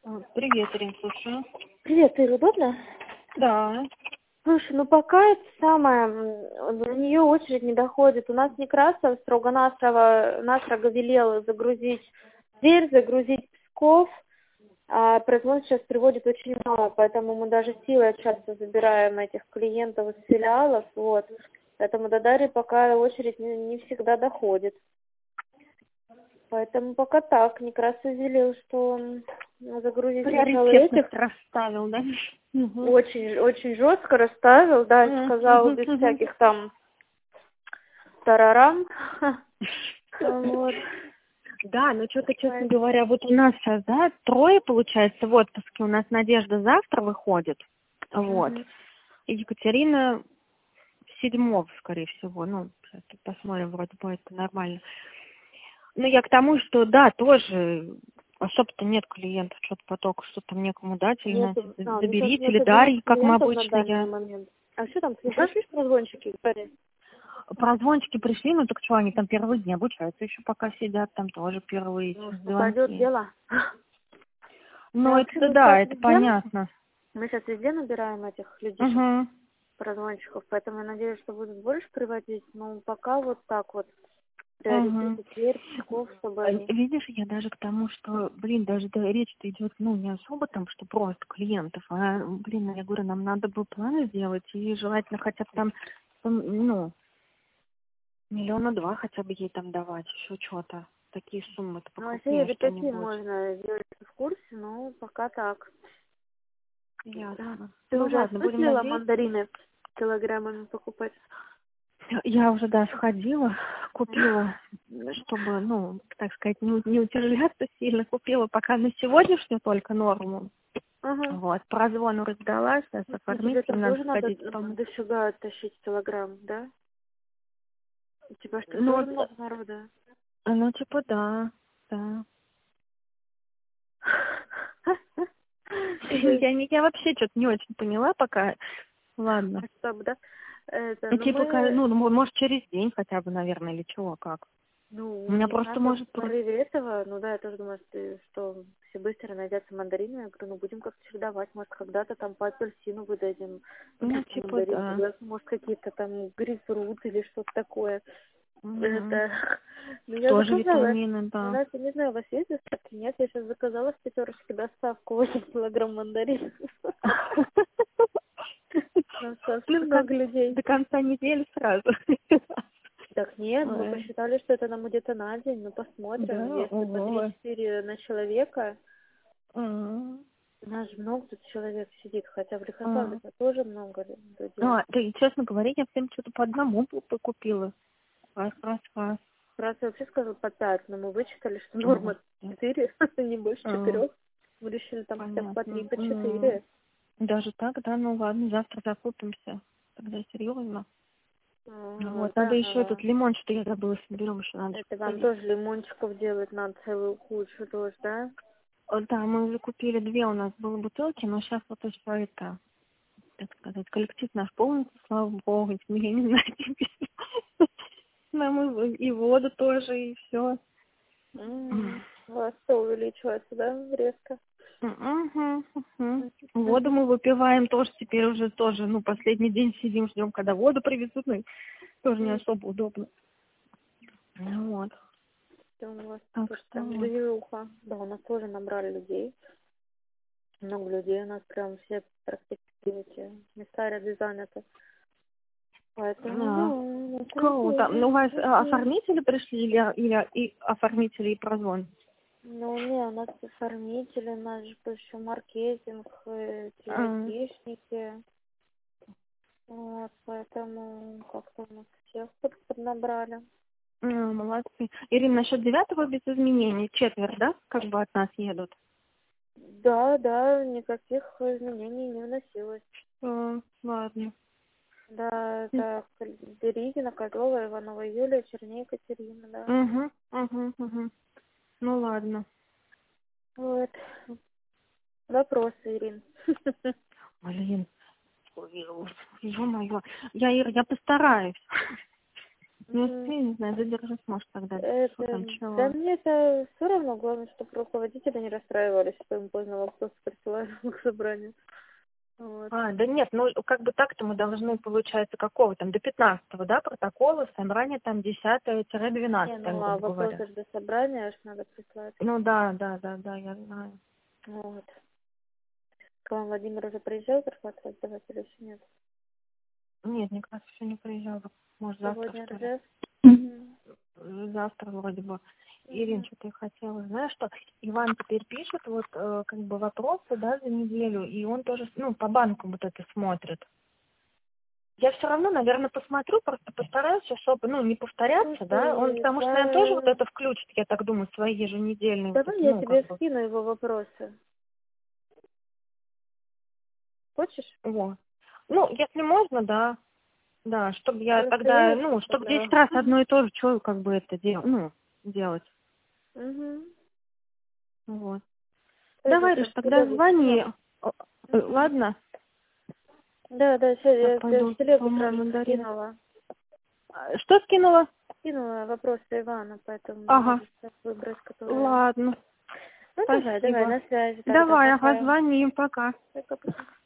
Привет, Ирин, слушаю. Привет, Ира, удобно? Да. Слушай, ну пока это самое, до нее очередь не доходит. У нас Некрасов строго-настрого велел загрузить Тверь, загрузить Псков, а производство сейчас приводит очень мало, поэтому мы даже силой часто забираем этих клиентов из филиалов, вот. Поэтому до Дарьи пока очередь не всегда доходит. Поэтому пока так. Некрасов велел, что загрузить сначала этих. Приоритетность расставил, да? Угу. Очень, очень жестко расставил, да, сказал без всяких там тарарам. Вот. Да, ну что-то, честно говоря, вот у нас сейчас, да, трое, получается, в отпуске. У нас Надежда завтра выходит, вот. И Екатерина 7-го, скорее всего, ну, посмотрим, вроде бы это нормально. Ну, я к тому, что, да, тоже особо-то нет клиентов, что-то поток, что там некому дать, или Нету, заберите, или нет Дарьи, как мы клиентов на обычно. данный момент. А что там, пришли прозвончики? Прозвончики пришли, ну так что, они там первые дни обучаются, еще пока сидят, там тоже первые Пойдет звонки. дело. Ну, это да, это понятно. Мы сейчас везде набираем этих людей, прозвончиков, поэтому я надеюсь, что будут больше приводить, но пока вот так вот. Тверь, Псков, чтобы они... Видишь, я даже к тому, что, блин, даже речь-то идет, ну, не особо там, что просто клиентов, а, блин, я говорю, нам надо бы планы сделать, и желательно хотя бы там, ну, 1-2 миллиона хотя бы ей там давать, еще что-то. Такие суммы-то покрупнее вообще, что-нибудь. такие можно сделать в курсе, но пока так. Ясно. Ты Ну уже ладно, будем осмыслила надеяться. мандарины килограммами покупать? Я уже, да, сходила, купила, чтобы, ну, так сказать, не утяжеляться сильно, купила пока на сегодняшнюю только норму. Вот, прозвону раздала, сейчас оформить, Тебе надо тоже сходить. надо дофига тащить килограмм, да? У тебя что, Ну, тоже много народа? ну, типа, да. Я вообще что-то не очень поняла пока. Ладно. Чтобы, да? Ну, типа, ну, может, через день хотя бы, наверное, или чего, как? Ну, У меня не просто надо в может... порыве этого, ну да, я тоже думаю, что все быстро найдятся мандарины. Я говорю, ну будем как-то чередовать, может, когда-то там по апельсину выдадим, Ну, типа, мандарин, да. может, какие-то там грейпфрут или что-то такое. Это, ну я Тоже заказала. витамины, У да. нас, я не знаю, у вас есть доставки? Нет, я сейчас заказала с пятерочки доставку 8 килограмм мандарин. Нам совсем много людей. До конца недели сразу. Так нет, мы посчитали, что это нам где-то на день, ну посмотрим, Да, если по 3-4 на человека, у нас же много тут человек сидит, хотя в Лихославле тоже много людей. Да, честно говоря, я всем что-то по одному купила. Раз. Раз я вообще сказала по 5, но мы вычитали, что норма 4, не больше 4. Мы решили там хотя бы по 3, по 4. Даже так, да, ну ладно, завтра закупимся. Тогда серьезно. Вот, надо еще этот лимон, что я забыла, соберем еще надо. Это вам тоже лимончиков делать надо целую кучу тоже, да? Да, мы уже купили 2 у нас было бутылки, но сейчас вот еще это, так сказать, коллектив наш полностью, слава богу, я не знаю, теперь. Нам и воду тоже, и все. У вас все увеличивается, да, резко? Воду мы выпиваем тоже теперь уже тоже, ну, последний день сидим, ждем, когда воду привезут, ну, тоже не особо удобно. Вот. У вас Так тут что прям вот. движуха. Да, у нас тоже набрали людей. Много людей, у нас прям все практически эти места ряды заняты. Поэтому, Круто. Ну, у вас оформители пришли или и оформители и прозвон? Ну, не, у нас оформители, у нас же еще маркетинг, эти айтишники. Вот, поэтому как-то мы всех поднабрали. Молодцы. Ирина, насчет 9-го без изменений, 4, да, как бы от нас едут? Да, никаких изменений не вносилось. Ладно. Да, это Березина, Козлова, Иванова Юлия, Черней Екатерина, да. Ну ладно. Вот. Вопросы, Ирин. Блин. Ё-моё. Я постараюсь. Ну, если, не знаю, задержать, может, тогда Да мне это все равно, главное, чтобы руководители не расстраивались, что им поздно вопросы присылаем к собранию. Вот. Да нет, ну, как бы так-то мы должны, получается, какого там, до 15-го, да, протокола, собрание там 10-12, Не, ну, а грубо говоря. вопросы до собрания аж надо прислать. Ну, да, я знаю. Вот. К вам Владимир уже приезжал зарплату раздавать или еще нет? Нет, мне кажется, еще не приезжал. Может, завтра, Сегодня что ли? РЖС? Завтра вроде бы. Ирин, что-то я хотела. Знаешь что, Иван теперь пишет вот как бы вопросы, да, за неделю, и он тоже, ну, по банку вот это смотрит. Я все равно, наверное, посмотрю, просто постараюсь особо, ну, не повторяться, да, он, потому что, наверное, тоже вот это включит, я так думаю, свои еженедельные, Давай вот, я ну, тебе как бы, скину его вопросы. Хочешь? вот. Ну, если можно, да, чтобы я Просто тогда, я их ну, чтобы составляла. 10 раз одно и то же, что, как бы, это делать. Угу. Вот. Давай, Рыж, тогда Телегу звони. скинула. Ладно? Да, сейчас Я я тебе пойду в телегу помою сразу мандарин. скинула. Что скинула? Скинула вопросы Ивана, поэтому Ага. можешь сейчас выбрать, которые... Ладно. Ну, давай, Спасибо. на связи тогда, Давай, пока. звони, пока. Пока-пока.